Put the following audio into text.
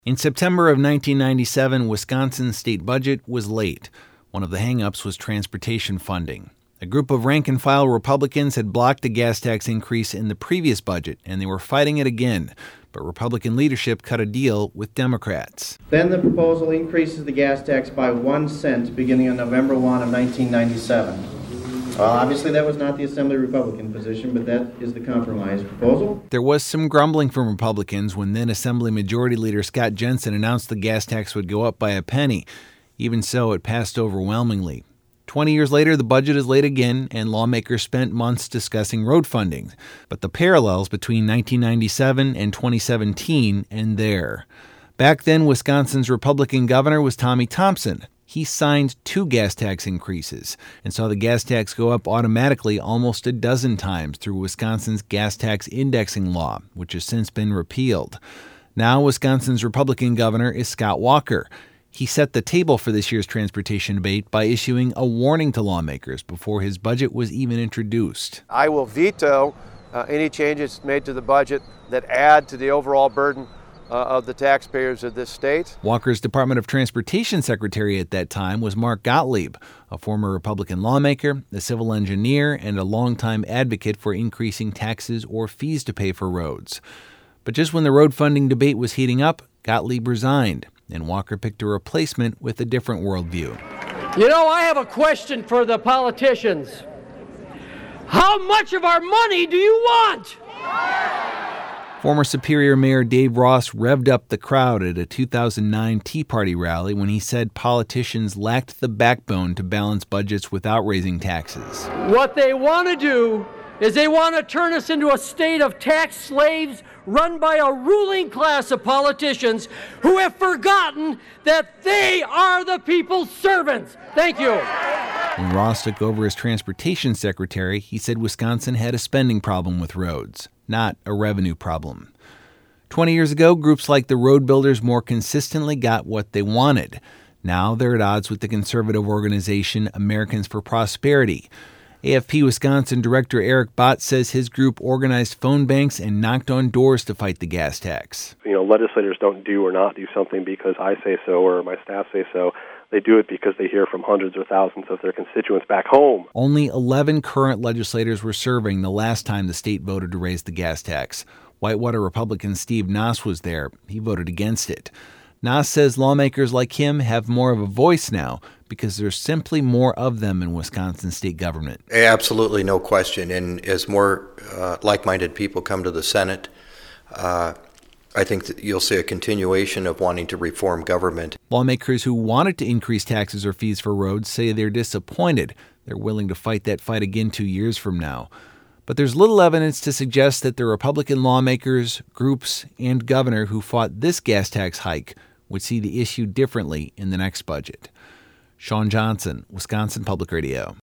In September of 1997, Wisconsin's state budget was late. One of the hang-ups was transportation funding. A group of rank-and-file Republicans had blocked the gas tax increase in the previous budget, and they were fighting it again. But Republican leadership cut a deal with Democrats. Then the proposal increases the gas tax by 1 cent beginning on November 1 of 1997. Well, obviously that was not the Assembly Republican position, but that is the compromise proposal. There was some grumbling from Republicans when then Assembly Majority Leader Scott Jensen announced the gas tax would go up by a penny. Even so, it passed overwhelmingly. 20 years later, the budget is late again, and lawmakers spent months discussing road funding. But the parallels between 1997 and 2017 end there. Back then, Wisconsin's Republican governor was Tommy Thompson. He signed 2 gas tax increases and saw the gas tax go up automatically almost a dozen times through Wisconsin's gas tax indexing law, which has since been repealed. Now, Wisconsin's Republican governor is Scott Walker. He set the table for this year's transportation debate by issuing a warning to lawmakers before his budget was even introduced. I will veto any changes made to the budget that add to the overall burden of the taxpayers of this state. Walker's Department of Transportation secretary at that time was Mark Gottlieb, a former Republican lawmaker, a civil engineer, and a longtime advocate for increasing taxes or fees to pay for roads. But just when the road funding debate was heating up, Gottlieb resigned, and Walker picked a replacement with a different worldview. You know, I have a question for the politicians. How much of our money do you want? Former Superior Mayor Dave Ross revved up the crowd at a 2009 Tea Party rally when he said politicians lacked the backbone to balance budgets without raising taxes. What they want to do is they want to turn us into a state of tax slaves run by a ruling class of politicians who have forgotten that they are the people's servants. Thank you. When Ross took over as transportation secretary, he said Wisconsin had a spending problem with roads, not a revenue problem. 20 years ago, groups like the Road Builders more consistently got what they wanted. Now they're at odds with the conservative organization Americans for Prosperity. AFP Wisconsin Director Eric Bott says his group organized phone banks and knocked on doors to fight the gas tax. Legislators don't do or not do something because I say so or my staff say so. They do it because they hear from hundreds or thousands of their constituents back home. Only 11 current legislators were serving the last time the state voted to raise the gas tax. Whitewater Republican Steve Nass was there. He voted against it. Nass says lawmakers like him have more of a voice now because there's simply more of them in Wisconsin state government. Absolutely, no question. And as more like-minded people come to the Senate, I think that you'll see a continuation of wanting to reform government. Lawmakers who wanted to increase taxes or fees for roads say they're disappointed. They're willing to fight that fight again 2 years from now. But there's little evidence to suggest that the Republican lawmakers, groups, and governor who fought this gas tax hike would see the issue differently in the next budget. Sean Johnson, Wisconsin Public Radio.